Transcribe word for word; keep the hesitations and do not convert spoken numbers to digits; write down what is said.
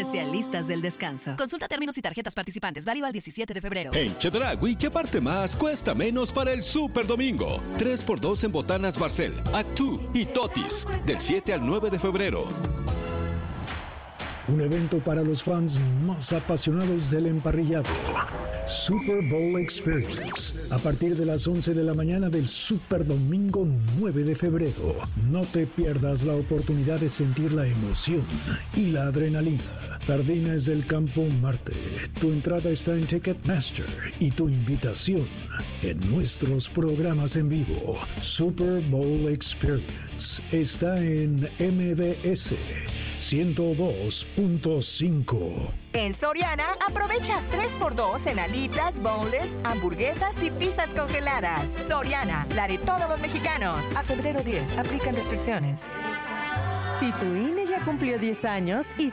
especialistas del descanso. Consulta términos y tarjetas participantes. Válido al diecisiete de febrero. En Chedraui, ¿qué parte más cuesta menos para el Super Domingo? tres por dos en botanas Barcel, Actú y Totis. Del siete al nueve de febrero. Un evento para los fans más apasionados del emparrillado. Super Bowl Experience. A partir de las once de la mañana del Super Domingo nueve de febrero. No te pierdas la oportunidad de sentir la emoción y la adrenalina. Jardines del Campo Marte. Tu entrada está en Ticketmaster y tu invitación en nuestros programas en vivo. Super Bowl Experience está en M B S ciento dos punto cinco. En Soriana, aprovecha tres por dos en alitas, boneless, hamburguesas y pizzas congeladas. Soriana, la de todos los mexicanos. A febrero diez, aplican restricciones. Si tu I N E ya cumplió diez años y